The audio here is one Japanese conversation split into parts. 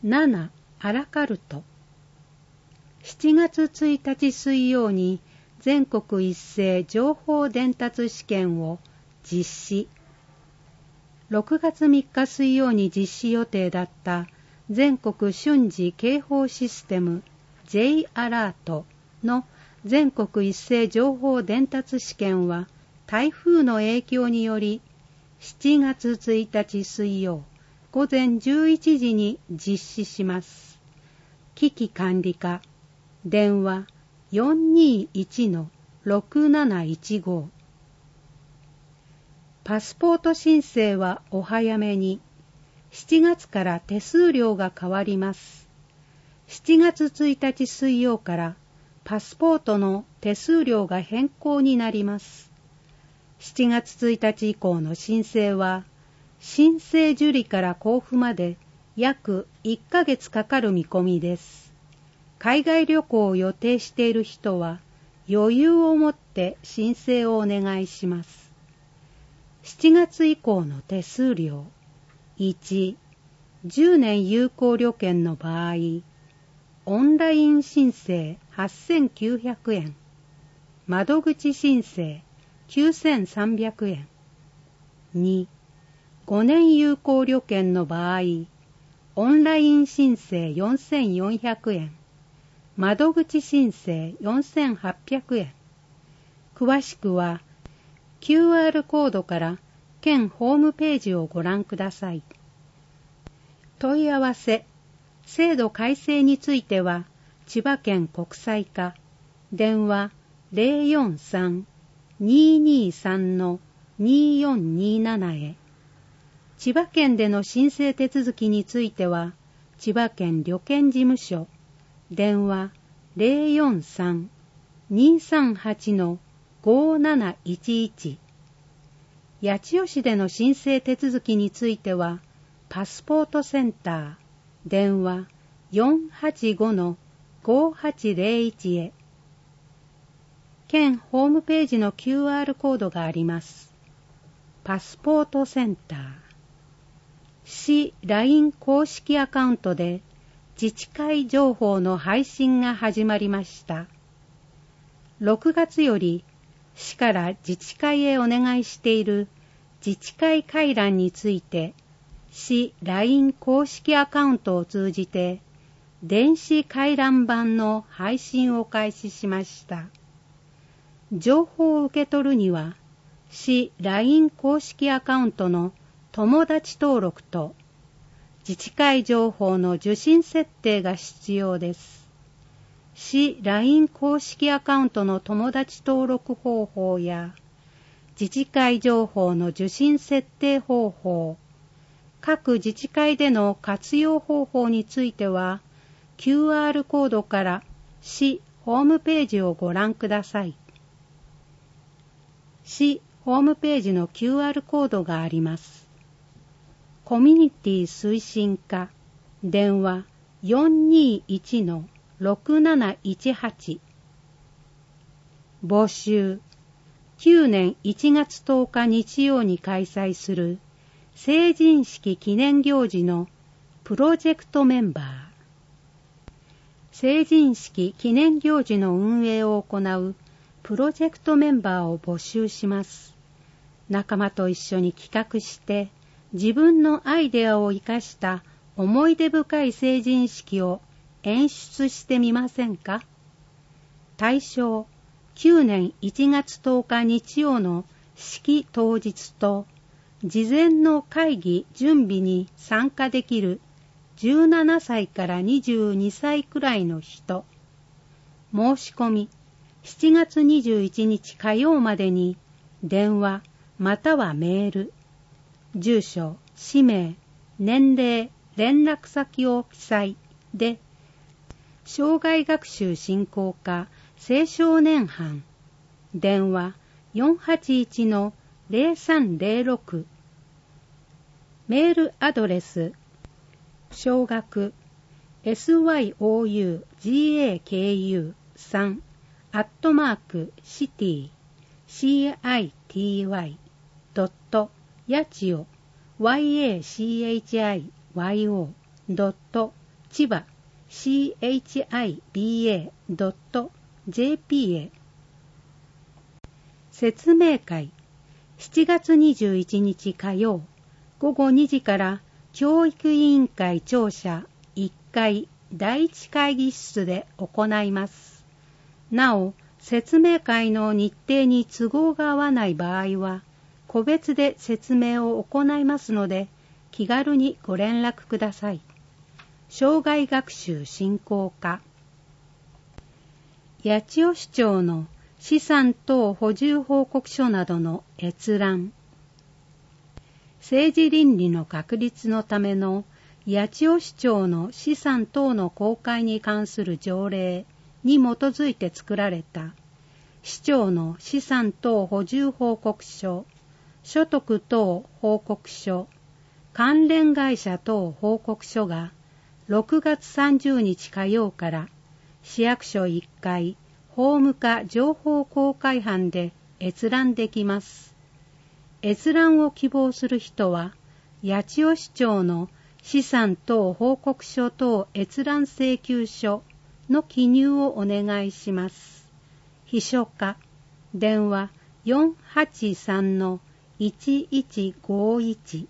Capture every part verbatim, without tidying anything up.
ななアラカルト。しちがつついたち水曜に全国一斉情報伝達試験を実施。ろくがつみっか水曜に実施予定だった全国瞬時警報システム J アラートの全国一斉情報伝達試験は台風の影響によりしちがつついたち水曜午前じゅういちじに実施します。危機管理課電話 よんにいちのろくなないちご。パスポート申請はお早めに。しちがつから手数料が変わります。しちがつついたち水曜からパスポートの手数料が変更になります。しちがつついたち以降の申請は申請受理から交付まで約いっかげつかかる見込みです。海外旅行を予定している人は余裕を持って申請をお願いします。しちがつ以降の手数料。いち、じゅうねん有効旅券の場合、オンライン申請はっせんきゅうひゃくえん、窓口申請きゅうせんさんびゃくえん。に、ごねん有効旅券の場合、オンライン申請よんせんよんひゃくえん、窓口申請よんせんはっぴゃくえん。詳しくは キューアール コードから県ホームページをご覧ください。問い合わせ、制度改正については千葉県国際課電話 ゼロよんさん にーにーさん にーよんにーなな へ。千葉県での申請手続きについては千葉県旅券事務所電話 ゼロよんさん にーさんはち ごーなないちいち。八千代市での申請手続きについてはパスポートセンター電話 よんはちご ごーはちゼロいち へ。県ホームページの キューアール コードがあります。パスポートセンター。市 ライン 公式アカウントで自治会情報の配信が始まりました。ろくがつより市から自治会へお願いしている自治会回覧について市 ライン 公式アカウントを通じて電子回覧版の配信を開始しました。情報を受け取るには市 ライン 公式アカウントの友達登録と自治会情報の受信設定が必要です。市 ライン 公式アカウントの友達登録方法や自治会情報の受信設定方法、各自治会での活用方法については キューアール コードから市ホームページをご覧ください。市ホームページの キューアール コードがあります。コミュニティ推進課電話 よんにいちのろくなないちはち。募集きゅうねんいちがつとおか日曜に開催する成人式記念行事のプロジェクトメンバー。成人式記念行事の運営を行うプロジェクトメンバーを募集します。仲間と一緒に企画して自分のアイデアを生かした思い出深い成人式を演出してみませんか？対象きゅうねんいちがつとおか日曜の式当日と事前の会議準備に参加できるじゅうななさいからにじゅうにさいくらいの人。申し込みしちがつにじゅういちにち火曜までに電話またはメール、住所、氏名、年齢、連絡先を記載で、生涯学習振興課青少年班、電話 よんはちいちのゼロさんゼロろく、メールアドレス、小学 エスワイオーユージェーケーユーさん アットマークシティ シーアイティーワイ ドットやちよ ワイエーシーエイチアイワイオー ドット千葉 シーエイチアイビーエードットジェーピー へ。説明会しちがつにじゅういちにち火曜ごごにじから教育委員会庁舎いっかいだいいち会議室で行います。なお、説明会の日程に都合が合わない場合は、個別で説明を行いますので、気軽にご連絡ください。生涯学習振興課。八千代市長の資産等補充報告書などの閲覧。政治倫理の確立のための八千代市長の資産等の公開に関する条例に基づいて作られた市長の資産等補充報告書、所得等報告書、関連会社等報告書がろくがつさんじゅうにち火曜から市役所いっかい法務課情報公開班で閲覧できます。閲覧を希望する人は、八千代市長の資産等報告書等閲覧請求書の記入をお願いします。秘書課、電話 よんはちさんのいちいちごいち。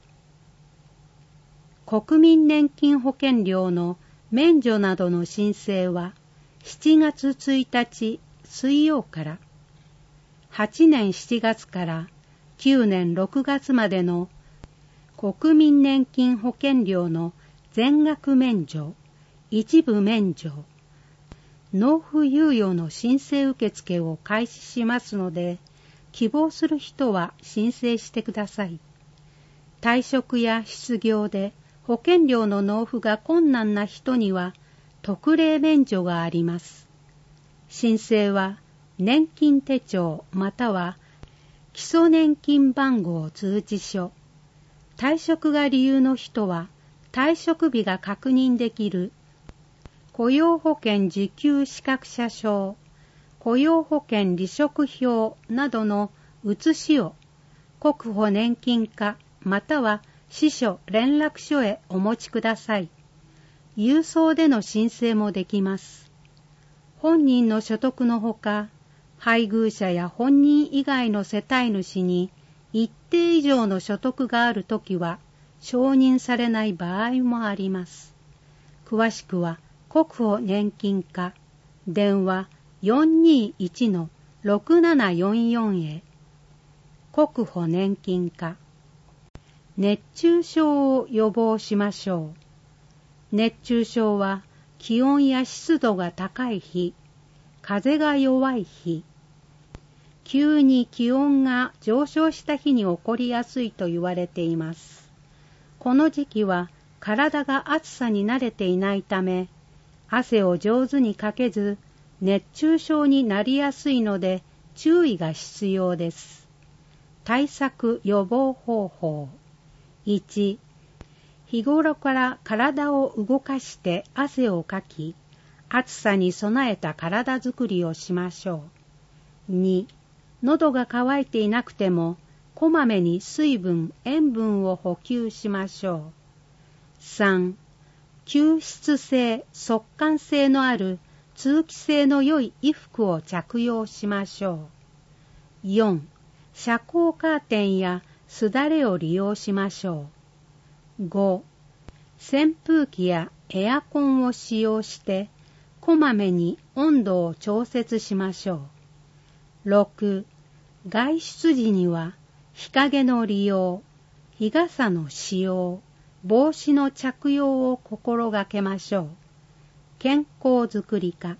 国民年金保険料の免除などの申請はしちがつついたち水曜から、はちねんしちがつからきゅうねんろくがつまでの国民年金保険料の全額免除、一部免除、納付猶予の申請受付を開始しますので、希望する人は申請してください。退職や失業で保険料の納付が困難な人には特例免除があります。申請は年金手帳または基礎年金番号通知書、退職が理由の人は退職日が確認できる雇用保険受給資格者証、雇用保険離職票などの写しを国保年金課または支所連絡所へお持ちください。郵送での申請もできます。本人の所得のほか、配偶者や本人以外の世帯主に一定以上の所得があるときは承認されない場合もあります。詳しくは国保年金課電話 よんにいちのろくななよんよん へ。国保年金課。熱中症を予防しましょう。熱中症は気温や湿度が高い日、風が弱い日、急に気温が上昇した日に起こりやすいと言われています。この時期は体が暑さに慣れていないため、汗を上手にかけず、熱中症になりやすいので注意が必要です。対策予防方法。いち、日頃から体を動かして汗をかき、暑さに備えた体づくりをしましょう。に、喉が渇いていなくても、こまめに水分、塩分を補給しましょう。さん、吸湿性、速乾性のある通気性の良い衣服を着用しましょう。よん、遮光カーテンやすだれを利用しましょう。ご、扇風機やエアコンを使用して、こまめに温度を調節しましょう。ろく、外出時には日陰の利用、日傘の使用、帽子の着用を心がけましょう。健康づくり課。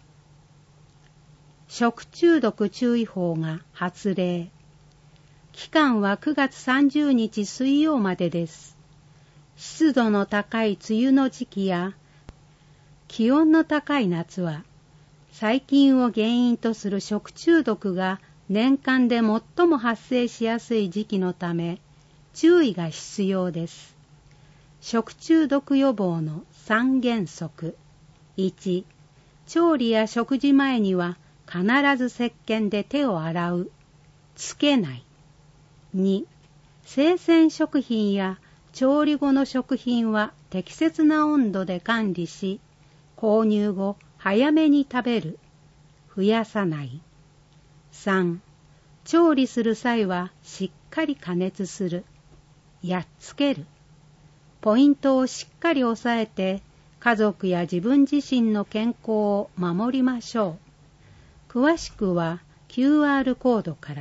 食中毒注意報が発令。期間はくがつさんじゅうにち水曜までです。湿度の高い梅雨の時期や気温の高い夏は細菌を原因とする食中毒が年間で最も発生しやすい時期のため注意が必要です。食中毒予防のさん原則。いち、調理や食事前には必ず石鹸で手を洗う、つけない。に、生鮮食品や調理後の食品は適切な温度で管理し、 購入後早めに食べる。増やさない。さん、調理する際はしっかり加熱する。やっつける。ポイントをしっかり押さえて、家族や自分自身の健康を守りましょう。詳しくは キューアール コードから。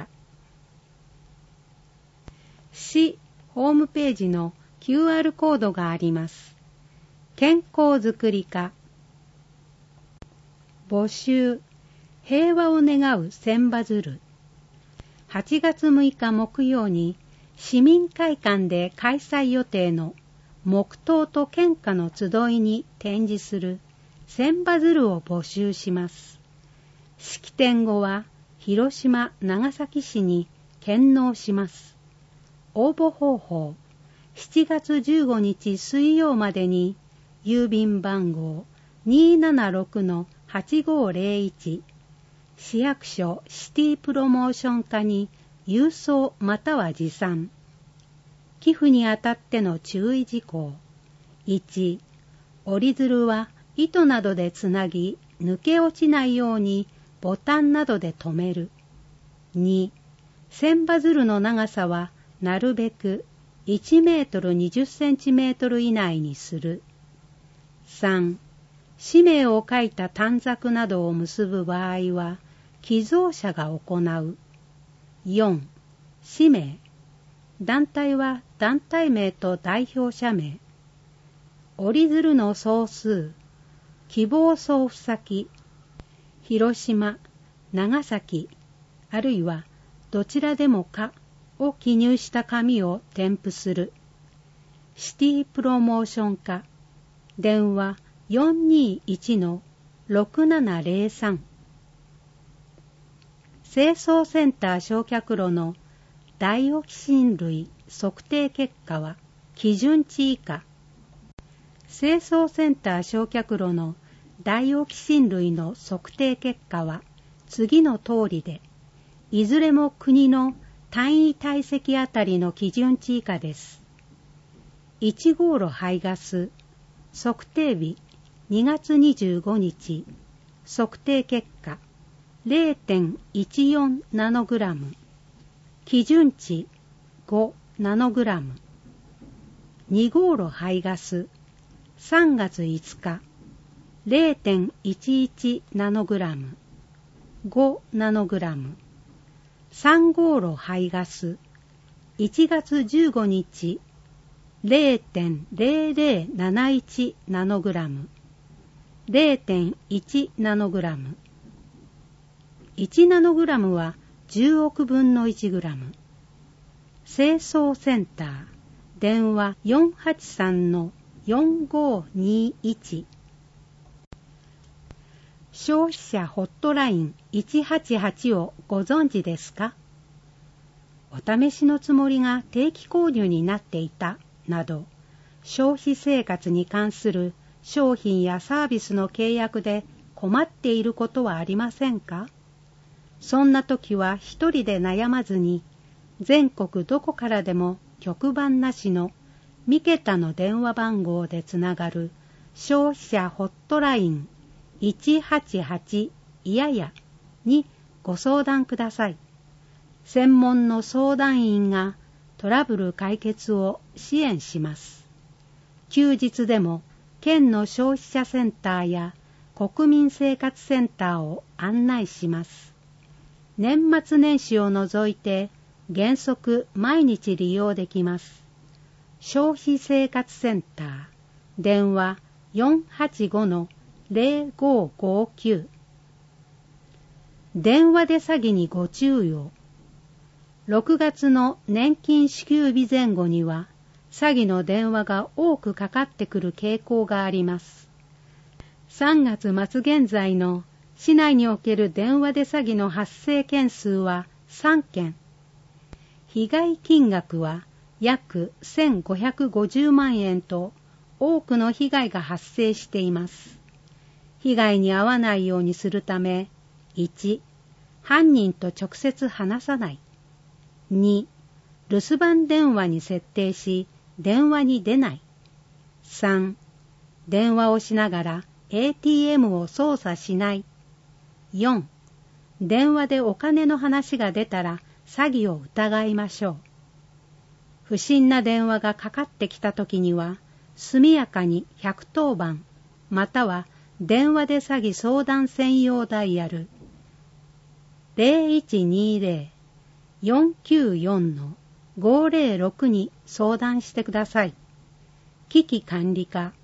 市ホームページの キューアール コードがあります。健康づくり課。募集。平和を願う千羽鶴。はちがつむいか木曜に市民会館で開催予定の黙祷と献花の集いに展示する千羽鶴を募集します。式典後は広島、長崎市に献納します。応募方法、しちがつじゅうごにち水曜までに郵便番号 にーななろくのはちごーぜろいち 市役所シティプロモーション課に郵送または持参。寄付にあたっての注意事項。いち、折り鶴は糸などでつなぎ、抜け落ちないようにボタンなどで留める。に、千羽鶴の長さはなるべくいちメートルにじゅっセンチメートル以内にする。さん、氏名を書いた短冊などを結ぶ場合は、寄贈者が行う。よん、氏名。団体は団体名と代表者名。折り鶴の総数。希望送付先。広島、長崎、あるいはどちらでもかを記入した紙を添付する。シティプロモーション課。電話 よんにーいちのろくななぜろさん。清掃センター焼却炉のダイオキシン類測定結果は基準値以下。清掃センター焼却炉のダイオキシン類の測定結果は次の通りで、いずれも国の単位体積あたりの基準値以下です。いち号炉排ガス、測定日にがつにじゅうごにち、測定結果 れいてんいちよん ナノグラム、基準値ごナノグラム。に号炉排ガス、さんがついつか、れいてんいちいち ナノグラム、ごナノグラム。さん号炉排ガス、いちがつじゅうごにち、れいてんぜろぜろなないち ナノグラム、れいてんいち ナノグラム。いちナノグラムはじゅうおくぶんのいちグラム。清掃センター、電話 よんはちさんのよんごにいち。消費者ホットラインいちはちはちをご存知ですか？お試しのつもりが定期購入になっていたなど、消費生活に関する商品やサービスの契約で困っていることはありませんか？そんな時は一人で悩まずに、全国どこからでも局番なしのみ桁の電話番号でつながる消費者ホットラインいちはちはちいややにご相談ください。専門の相談員がトラブル解決を支援します。休日でも県の消費者センターや国民生活センターを案内します。年末年始を除いて原則毎日利用できます。消費生活センター、電話 よんはちごのぜろごごきゅう。電話で詐欺にご注意を。ろくがつの年金支給日前後には詐欺の電話が多くかかってくる傾向があります。さんがつ末現在の市内における電話で詐欺の発生件数はさんけん。被害金額は約せんごひゃくごじゅうまんえんと多くの被害が発生しています。被害に遭わないようにするため、いち、犯人と直接話さない。に、留守番電話に設定し、電話に出ない。さん、電話をしながらエーティーエム を操作しない。よん、電話でお金の話が出たら詐欺を疑いましょう。不審な電話がかかってきたときには、速やかにひゃくとおばん、または電話で詐欺相談専用ダイヤル ゼロいちにゼロ よんきゅうよん ごゼロろく に相談してください。危機管理課